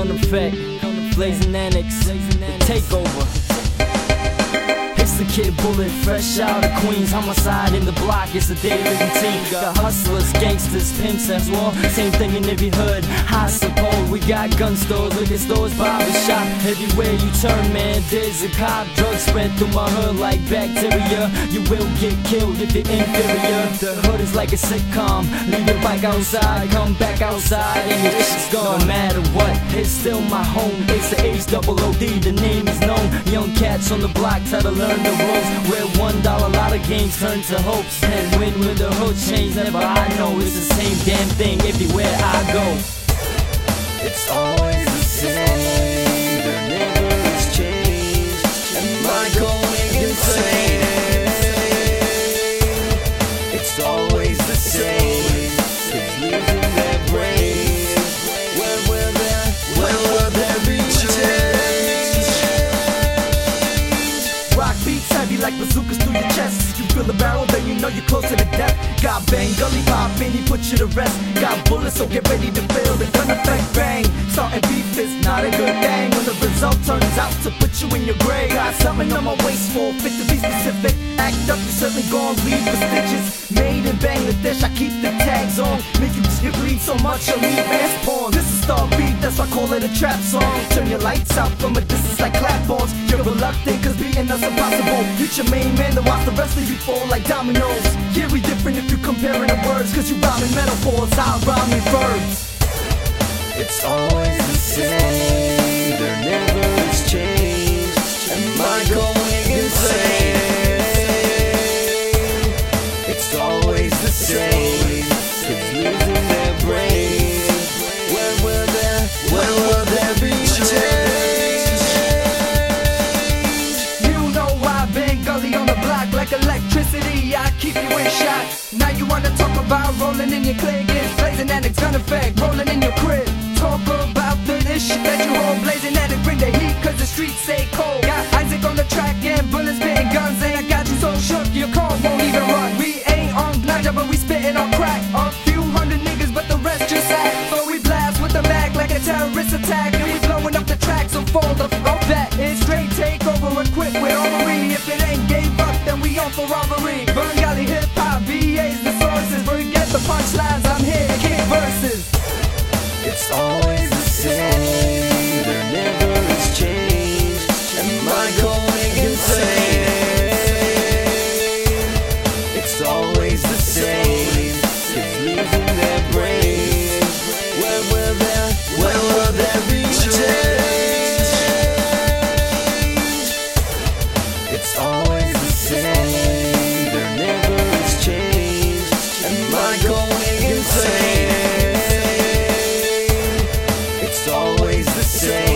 Gun Effect, Blazing Annex, Takeover. It's the Kid Bullet, fresh out of Queens. Homicide in the block, it's a daily routine. Got hustlers, gangsters, pimps as well. Same thing in every hood, I suppose. We got gun stores, liquor stores, barber shop. Everywhere you turn, man, there's a cop. Drugs spread through my hood like bacteria. You will get killed if you're inferior. The hood is like a sitcom. Leave your bike outside, come back outside, and your dish is gone. No matter what, it's still my home. It's the H-double-O-D, the name is known. Young cats on the block try to learn the ropes, where $1 lot of games turn to hopes. And when will the hood change? Never I know. It's the same damn thing everywhere I go. It's always the same, there never is change. Am I going insane? It's always the same, kids losing their brains. When will there be change? Rock beats heavy like bazookas through your chest. You feel the barrel, then you know you're closer to death. Got bang, gully pop, and he put you to rest. Got bullets, so get ready to feel the gun effect. Bang, starting beef is not a good thing when the result turns out to put you in your grave. Got something on my waist for, fit to be specific. Act up, you certainly gon' leave for stitches. Made in Bangladesh, I keep the tags on. Make you bleed so much you'll need mass porn. This is star beat, that's why I call it a trap song. Turn your lights out from a distance like clapboards. You're reluctant cause beating us impossible. Reach your main man to watch the rest of you fall like dominoes. Yeah, we different if you comparing the words, cause you rhyming metaphors, I rhyme in verbs. It's always the same, there never is change. Am I going insane? It's always the same, kids losing their brains. When will there be change? You know I bang gully on the block like electricity, I keep you in shot. Now you wanna talk about rolling in your clique, it's Blazing Annex, Gun Effect, rolling in your crib. Talk about this shit that you hold, Blazing Annex, bring the heat cause the streets stay cold. Got Isaac on the track and bullets spitting guns, and I got you so shook your car won't even run. We ain't on ganja but we spitting on crack. A few hundred niggas but the rest just act. So we blast with the mag like a terrorist attack, and we blowing up the track, so fold up that. It's straight takeover, equipped with armory. If it ain't gave up then we on for robbery. Bengali hip-hop, VA's the sources. Forget the punchlines, I'm here to kick verses. It's always the same, there never is change. Am I going insane? It's always the same, kids losing their brains. When will there be change? It's always the same, there never is change. Am I going insane? It's always the same.